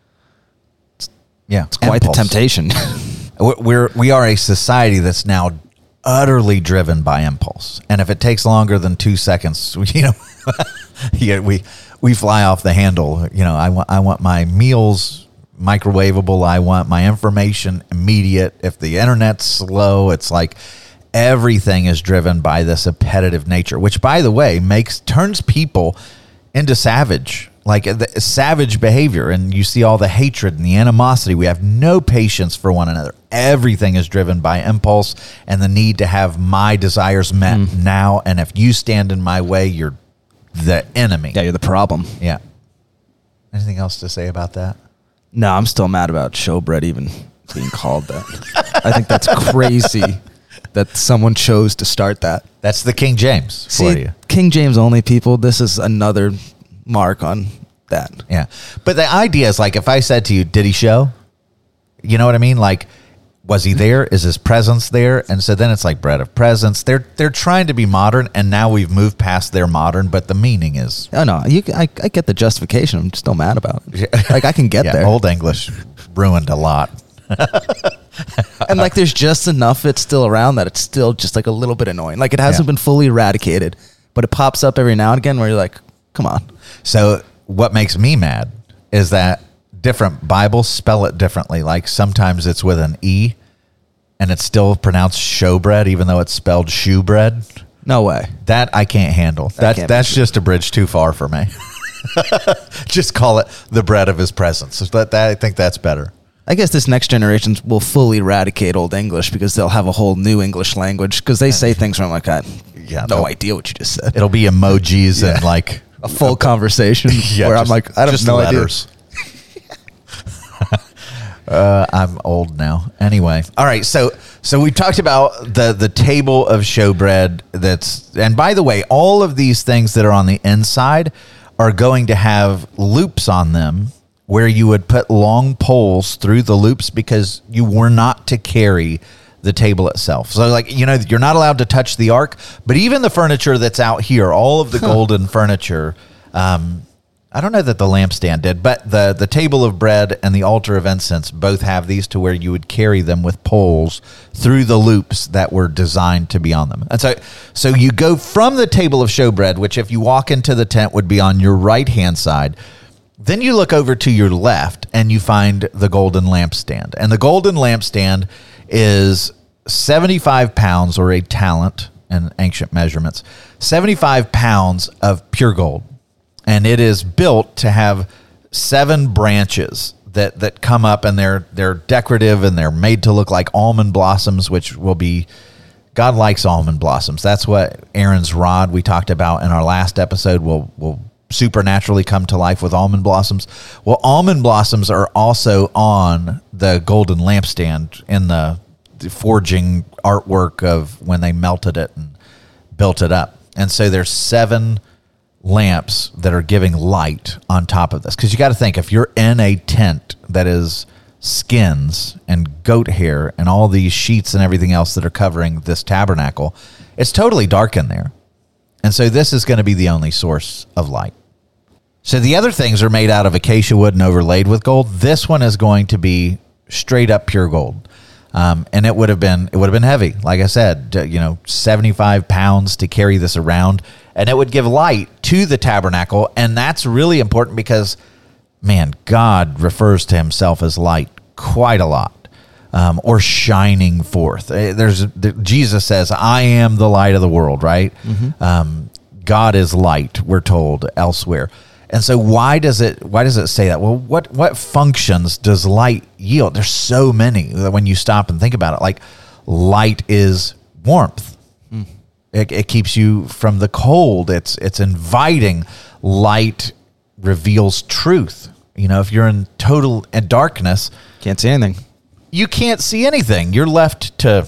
it's, yeah, it's quite impulse. The temptation. We're, we are a society that's now utterly driven by impulse. And if it takes longer than two seconds, you know, yeah, we, we fly off the handle. You know, I want, I want my meals microwavable. I want my information immediate. If the internet's slow, it's like everything is driven by this appetitive nature, which, by the way, makes turns people into savage. Like the savage behavior, and you see all the hatred and the animosity. We have no patience for one another. Everything is driven by impulse and the need to have my desires met mm. now. And if you stand in my way, you're the enemy. Yeah, you're the problem. Yeah. Anything else to say about that? No, I'm still mad about showbread even being called that. I think that's crazy that someone chose to start that. That's the King James for See, you. King James only people. This is another mark on that. Yeah. But the idea is like, if I said to you, did he show? You know what I mean? Like, was he there? Is his presence there? And so then it's like bread of presence. They're they're trying to be modern, and now we've moved past their modern, but the meaning is... Oh, no. You, I, I get the justification. I'm still mad about it. Like, I can get yeah, there. Old English ruined a lot. And like, there's just enough it's still around that it's still just like a little bit annoying. Like, it hasn't yeah. been fully eradicated, but it pops up every now and again where you're like, come on. So what makes me mad is that different Bibles spell it differently. Like sometimes it's with an E and it's still pronounced showbread, even though it's spelled shoebread. No way. That I can't handle. That, that that's just a bridge too far for me. Just call it the bread of his presence. That, that, I think that's better. I guess this next generation will fully eradicate Old English because they'll have a whole new English language because they say things where I'm like, I have yeah, no idea what you just said. Ittle be emojis yeah. and like... a full conversation yeah, where just, I'm like, I have no letters. idea. uh, I'm old now. Anyway. All right. So, so we talked about the, the table of showbread that's, and by the way, all of these things that are on the inside are going to have loops on them where you would put long poles through the loops because you were not to carry the table itself. So like, you know, you're not allowed to touch the ark, but even the furniture that's out here, all of the huh. golden furniture, um, I don't know that the lampstand did, but the, the table of bread and the altar of incense both have these to where you would carry them with poles through the loops that were designed to be on them. And so, so you go from the table of showbread, which if you walk into the tent would be on your right-hand side. Then you look over to your left and you find the golden lampstand. And the golden lampstand is seventy-five pounds, or a talent in ancient measurements, seventy-five pounds of pure gold. And it is built to have seven branches that, that come up, and they're they're decorative and they're made to look like almond blossoms, which will be, God likes almond blossoms. That's what Aaron's rod we talked about in our last episode will will supernaturally come to life with almond blossoms. Well, almond blossoms are also on the golden lampstand in the, the forging artwork of when they melted it and built it up. And so there's seven lamps that are giving light on top of this. Because you got to think, if you're in a tent that is skins and goat hair and all these sheets and everything else that are covering this tabernacle, it's totally dark in there. And so this is going to be the only source of light. So the other things are made out of acacia wood and overlaid with gold. This one is going to be straight up pure gold. Um, and it would have been, it would have been heavy. Like I said, you know, seventy-five pounds to carry this around, and it would give light to the tabernacle. And that's really important because, man, God refers to himself as light quite a lot, um, or shining forth. There's there, Jesus says, I am the light of the world, right? Mm-hmm. Um, God is light, we're told elsewhere. And so why does it why does it say that? Well, what what functions does light yield? There's so many when you stop and think about it. Like, light is warmth. Mm. It, it keeps you from the cold. It's it's inviting. Light reveals truth. You know, if you're in total darkness, can't see anything. You can't see anything. You're left to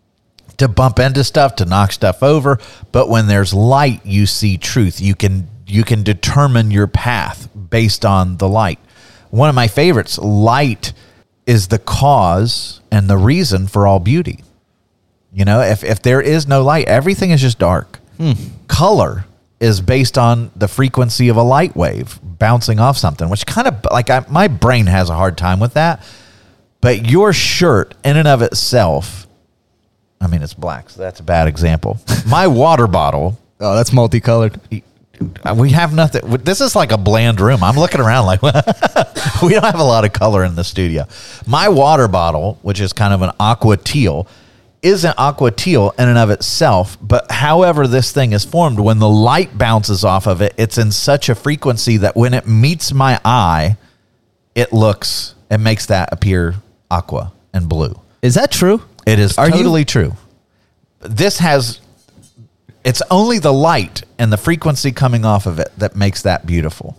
to bump into stuff, to knock stuff over. But when there's light, you see truth. You can You can determine your path based on the light. One of my favorites, light is the cause and the reason for all beauty. You know, if, if there is no light, everything is just dark. Hmm. Color is based on the frequency of a light wave bouncing off something, which kind of, like, I, my brain has a hard time with that. But your shirt in and of itself, I mean, it's black, so that's a bad example. My water bottle. Oh, that's multicolored. we have nothing. This is like a bland room. I'm looking around like we don't have a lot of color in the studio. My water bottle, which is kind of an aqua teal, isn't aqua teal in and of itself, but however this thing is formed, when the light bounces off of it, it's in such a frequency that when it meets my eye, it looks, it makes that appear aqua and blue. Is that true? It is Are totally you- true. This has, it's only the light and the frequency coming off of it that makes that beautiful.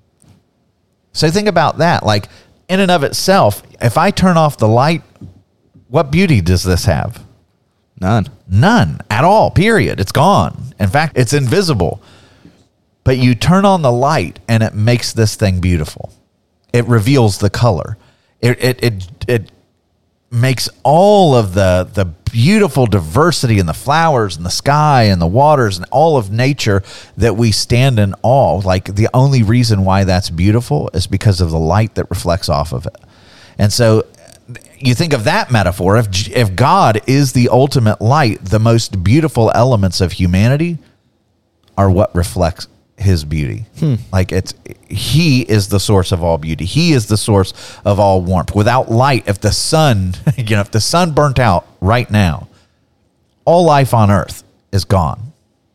So think about that. Like, in and of itself, if I turn off the light, what beauty does this have? None. None at all, period. It's gone. In fact, it's invisible. But you turn on the light and it makes this thing beautiful. It reveals the color. It it it, it makes all of the, the beautiful diversity in the flowers and the sky and the waters and all of nature that we stand in awe. Like, the only reason why that's beautiful is because of the light that reflects off of it. And so you think of that metaphor, if if God is the ultimate light, the most beautiful elements of humanity are what reflects his beauty. Hmm. Like, it's, he is the source of all beauty. He is the source of all warmth. Without light, if the sun, you know, if the sun burnt out right now, all life on earth is gone.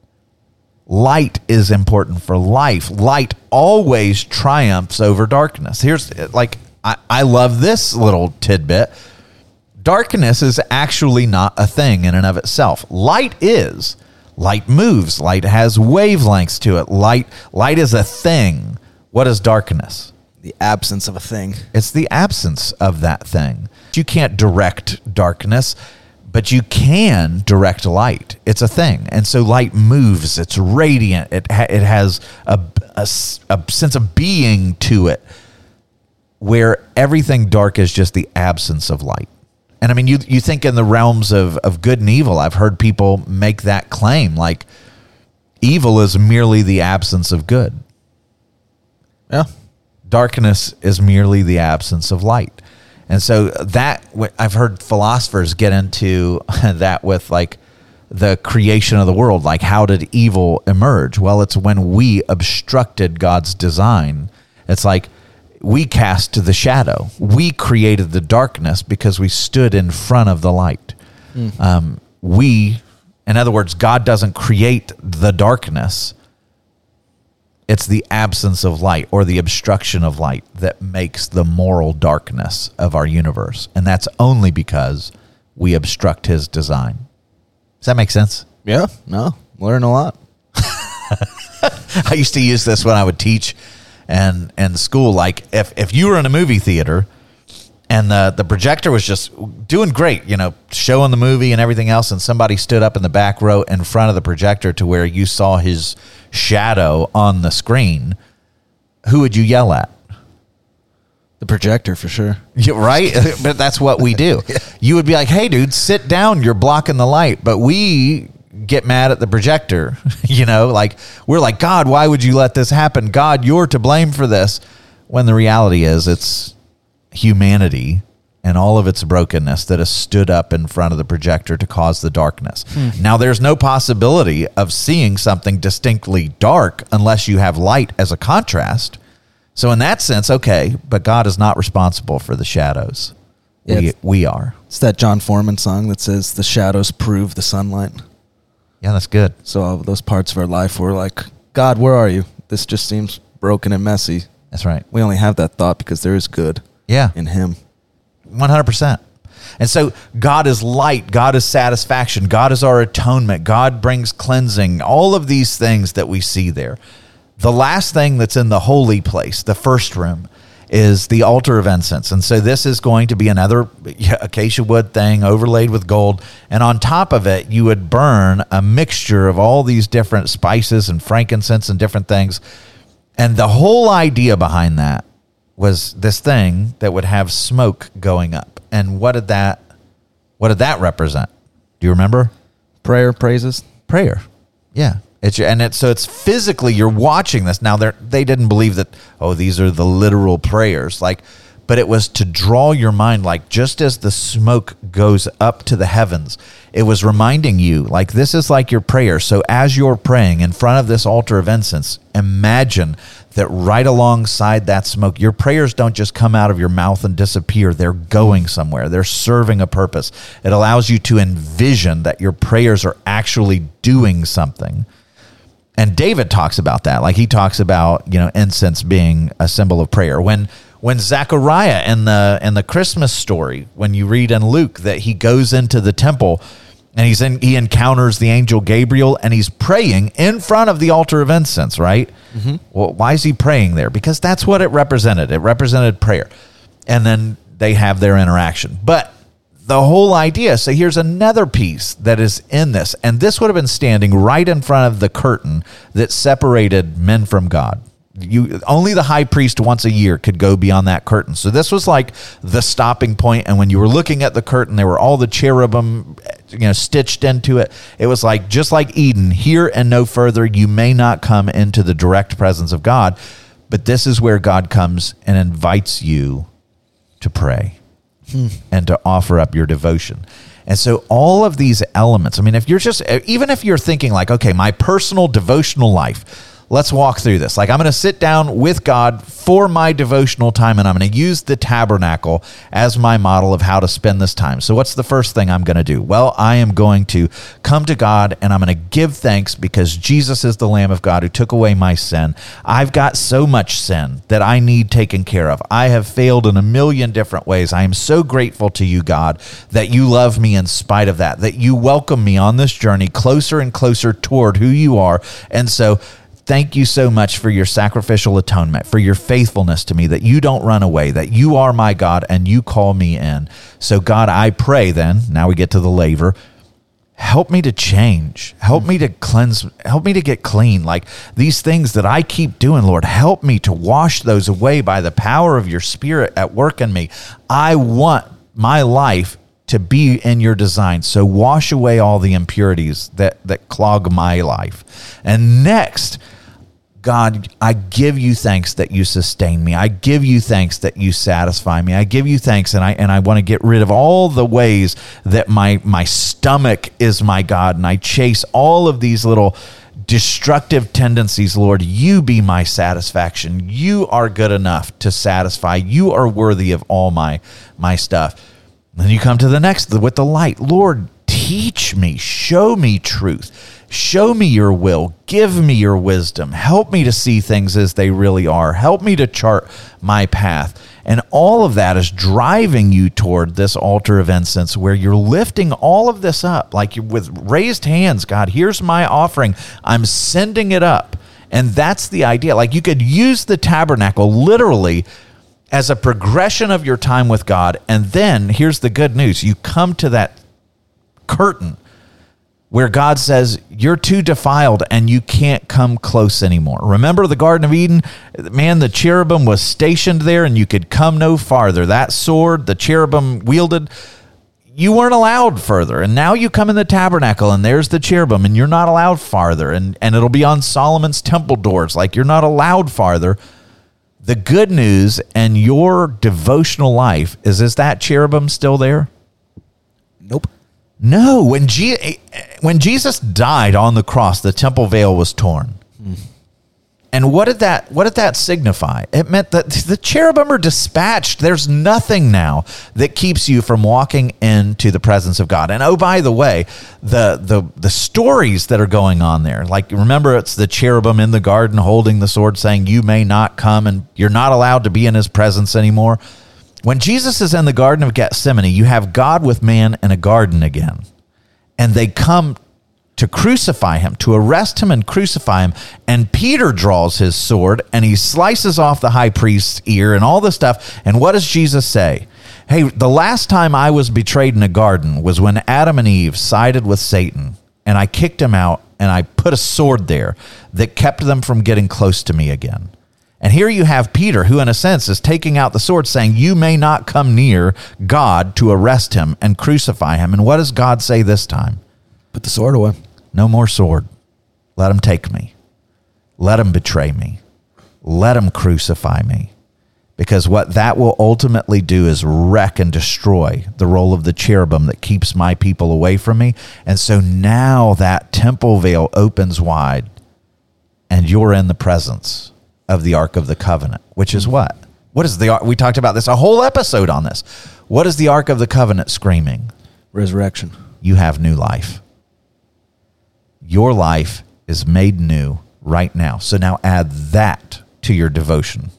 Light is important for life. Light always triumphs over darkness. Here's, like, I, I love this little tidbit. Darkness is actually not a thing in and of itself. Light is. Light moves. Light has wavelengths to it. Light, light is a thing. What is darkness? The absence of a thing. It's the absence of that thing. You can't direct darkness, but you can direct light. It's a thing. And so light moves. It's radiant. It, ha- it has a, a, a sense of being to it, where everything dark is just the absence of light. And I mean, you you think in the realms of, of good and evil, I've heard people make that claim, like, evil is merely the absence of good. Yeah. Darkness is merely the absence of light. And so that, I've heard philosophers get into that with, like, the creation of the world. Like, how did evil emerge? Well, it's when we obstructed God's design. It's like, we cast the shadow. We created the darkness because we stood in front of the light. Mm. Um, we, in other words, God doesn't create the darkness. It's the absence of light or the obstruction of light that makes the moral darkness of our universe. And that's only because we obstruct his design. Does that make sense? Yeah. No. Learn a lot. I used to use this when I would teach and and school. Like, if if you were in a movie theater and the the projector was just doing great, you know, showing the movie and everything else, and somebody stood up in the back row in front of the projector to where you saw his shadow on the screen, who would you yell at? The projector, for sure. Yeah, right? But that's what we do. Yeah. You would be like, hey, dude, sit down. You're blocking the light. But we get mad at the projector. You know, like, we're like, God, why would you let this happen? God, you're to blame for this. When the reality is, it's humanity and all of its brokenness that has stood up in front of the projector to cause the darkness. Hmm. Now, there's no possibility of seeing something distinctly dark unless you have light as a contrast. So in that sense, okay, but God is not responsible for the shadows. Yeah, we, we are. It's that John Foreman song that says the shadows prove the sunlight. Yeah, that's good. So all those parts of our life were like, God, where are you? This just seems broken and messy. That's right. We only have that thought because there is good yeah. in him. one hundred percent. And so God is light. God is satisfaction. God is our atonement. God brings cleansing. All of these things that we see there. The last thing that's in the holy place, the first room, is the altar of incense. And so this is going to be another acacia wood thing overlaid with gold. And on top of it, you would burn a mixture of all these different spices and frankincense and different things. And the whole idea behind that was this thing that would have smoke going up. And what did that, what did that represent? Do you remember? Prayer, praises. Prayer. Yeah. It's and it's so it's physically you're watching this. Now they they didn't believe that, oh, these are the literal prayers. Like, but it was to draw your mind, like just as the smoke goes up to the heavens, it was reminding you, like this is like your prayer. So as you're praying in front of this altar of incense, imagine that right alongside that smoke, your prayers don't just come out of your mouth and disappear. They're going somewhere. They're serving a purpose. It allows you to envision that your prayers are actually doing something. And David talks about that. Like he talks about, you know, incense being a symbol of prayer. When when Zechariah in the in the Christmas story, when you read in Luke that he goes into the temple and he's in, he encounters the angel Gabriel and he's praying in front of the altar of incense, right? Mm-hmm. Well, why is he praying there? Because that's what it represented. It represented prayer. And then they have their interaction. But the whole idea, so here's another piece that is in this, and this would have been standing right in front of the curtain that separated men from God. You only the high priest once a year could go beyond that curtain. So this was like the stopping point. And when you were looking at the curtain, there were all the cherubim, you know, stitched into it. It was like, just like Eden, here and no further, you may not come into the direct presence of God. But this is where God comes and invites you to pray hmm. and to offer up your devotion. And so all of these elements, I mean, if you're just, even if you're thinking like, okay, my personal devotional life, let's walk through this. Like I'm going to sit down with God for my devotional time, and I'm going to use the tabernacle as my model of how to spend this time. So what's the first thing I'm going to do? Well, I am going to come to God and I'm going to give thanks because Jesus is the Lamb of God who took away my sin. I've got so much sin that I need taken care of. I have failed in a million different ways. I am so grateful to you, God, that you love me in spite of that, that you welcome me on this journey closer and closer toward who you are. And so thank you so much for your sacrificial atonement, for your faithfulness to me, that you don't run away, that you are my God and you call me in. So God, I pray then, now we get to the laver, help me to change, help me to cleanse, help me to get clean. Like these things that I keep doing, Lord, help me to wash those away by the power of your Spirit at work in me. I want my life to be in your design. So wash away all the impurities that, that clog my life. And next, God, I give you thanks that you sustain me. I give you thanks that you satisfy me. I give you thanks, and I and I want to get rid of all the ways that my my stomach is my God, and I chase all of these little destructive tendencies. Lord, you be my satisfaction. You are good enough to satisfy. You are worthy of all my my stuff. Then you come to the next with the light. Lord, teach me, show me truth. Show me your will. Give me your wisdom. Help me to see things as they really are. Help me to chart my path. And all of that is driving you toward this altar of incense where you're lifting all of this up. Like you're with raised hands, God, here's my offering. I'm sending it up. And that's the idea. Like you could use the tabernacle literally as a progression of your time with God. And then here's the good news. You come to that curtain where God says, you're too defiled and you can't come close anymore. Remember the Garden of Eden? Man, the cherubim was stationed there and you could come no farther. That sword the cherubim wielded, you weren't allowed further. And now you come in the tabernacle and there's the cherubim and you're not allowed farther. And, and it'll be on Solomon's temple doors, like you're not allowed farther. The good news in your devotional life is, is that cherubim still there? Nope. No, when G- when Jesus died on the cross, the temple veil was torn. Mm. And what did that what did that signify? It meant that the cherubim are dispatched. There's nothing now that keeps you from walking into the presence of God. And oh, by the way, the the the stories that are going on there, like remember it's the cherubim in the garden holding the sword saying, you may not come and you're not allowed to be in his presence anymore. When Jesus is in the Garden of Gethsemane, you have God with man in a garden again. And they come to crucify him, to arrest him and crucify him. And Peter draws his sword and he slices off the high priest's ear and all this stuff. And what does Jesus say? Hey, the last time I was betrayed in a garden was when Adam and Eve sided with Satan. And I kicked him out and I put a sword there that kept them from getting close to me again. And here you have Peter, who in a sense is taking out the sword saying, you may not come near God to arrest him and crucify him. And what does God say this time? Put the sword away. No more sword. Let him take me. Let him betray me. Let him crucify me. Because what that will ultimately do is wreck and destroy the role of the cherubim that keeps my people away from me. And so now that temple veil opens wide and you're in the presence of the Ark of the Covenant, which is what? What is the Ark? We talked about this, a whole episode on this. What is the Ark of the Covenant screaming? Resurrection. You have new life. Your life is made new right now. So now add that to your devotion.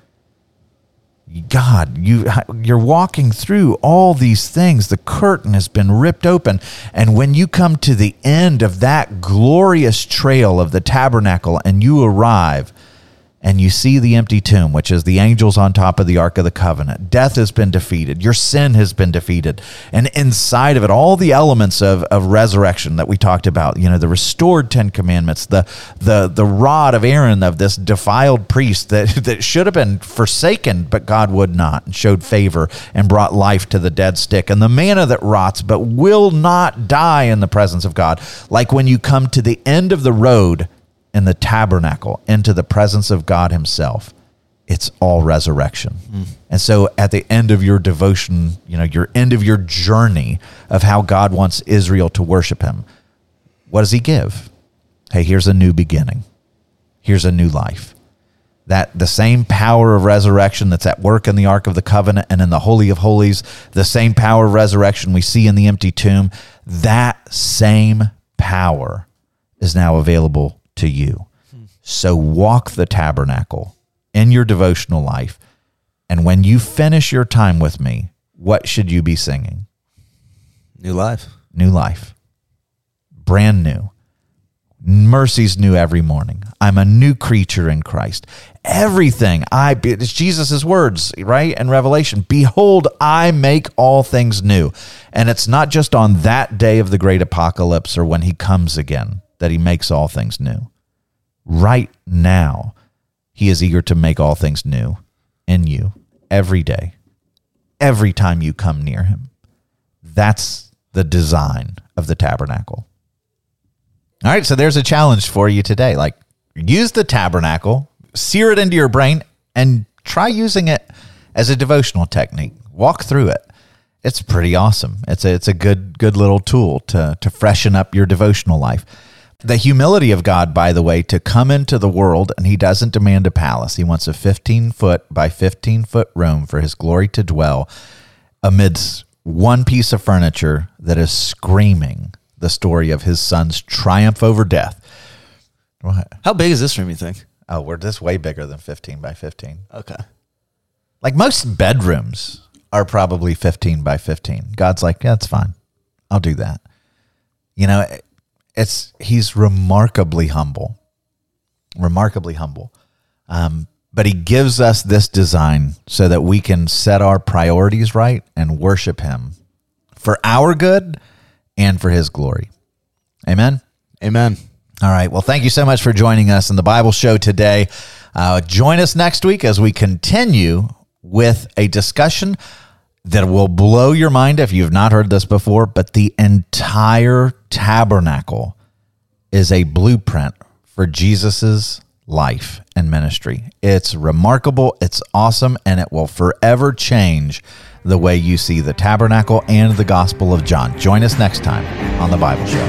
God, you, you're walking through all these things. The curtain has been ripped open. And when you come to the end of that glorious trail of the tabernacle and you arrive and you see the empty tomb, which is the angels on top of the Ark of the Covenant, death has been defeated. Your sin has been defeated. And inside of it, all the elements of, of resurrection that we talked about, you know, the restored Ten Commandments, the the the rod of Aaron, of this defiled priest that, that should have been forsaken, but God would not, and showed favor and brought life to the dead stick, and the manna that rots but will not die in the presence of God. Like when you come to the end of the road in the tabernacle, into the presence of God himself, it's all resurrection. Mm. And so at the end of your devotion, you know, your end of your journey of how God wants Israel to worship him, what does he give? Hey, here's a new beginning. Here's a new life. That the same power of resurrection that's at work in the Ark of the Covenant and in the Holy of Holies, the same power of resurrection we see in the empty tomb, that same power is now available to you. So walk the tabernacle in your devotional life. And when you finish your time with me, what should you be singing? New life. New life. Brand new. Mercies new every morning. I'm a new creature in Christ. Everything I, it's Jesus' words, right? In Revelation, behold, I make all things new. And it's not just on that day of the great apocalypse or when he comes again that he makes all things new. Right now, he is eager to make all things new in you every day, every time you come near him. That's the design of the tabernacle. All right, so there's a challenge for you today. Like, use the tabernacle, sear it into your brain, and try using it as a devotional technique. Walk through it. It's pretty awesome. It's a, it's a good good little tool to, to freshen up your devotional life. The humility of God, by the way, to come into the world, and he doesn't demand a palace. He wants a fifteen-foot by fifteen-foot room for his glory to dwell amidst one piece of furniture that is screaming the story of his son's triumph over death. What? How big is this room, you think? Oh, we're this way bigger than fifteen by fifteen. Okay. Like most bedrooms are probably fifteen by fifteen. God's like, yeah, that's fine. I'll do that. You know, it's he's remarkably humble, remarkably humble. Um, but he gives us this design so that we can set our priorities right and worship him for our good and for his glory. Amen? Amen. All right. Well, thank you so much for joining us in the Bible Show today. Uh, join us next week as we continue with a discussion that will blow your mind if you've not heard this before, but the entire tabernacle is a blueprint for Jesus's life and ministry. It's remarkable, it's awesome, and it will forever change the way you see the tabernacle and the Gospel of John. Join us next time on The Bible Show.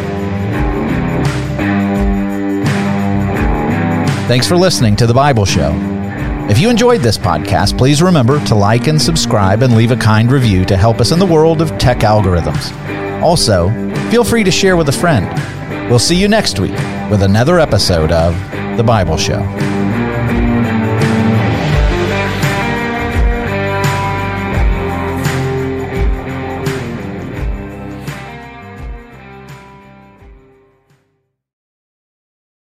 Thanks for listening to The Bible Show. If you enjoyed this podcast, please remember to like and subscribe and leave a kind review to help us in the world of tech algorithms. Also, feel free to share with a friend. We'll see you next week with another episode of The Bible Show.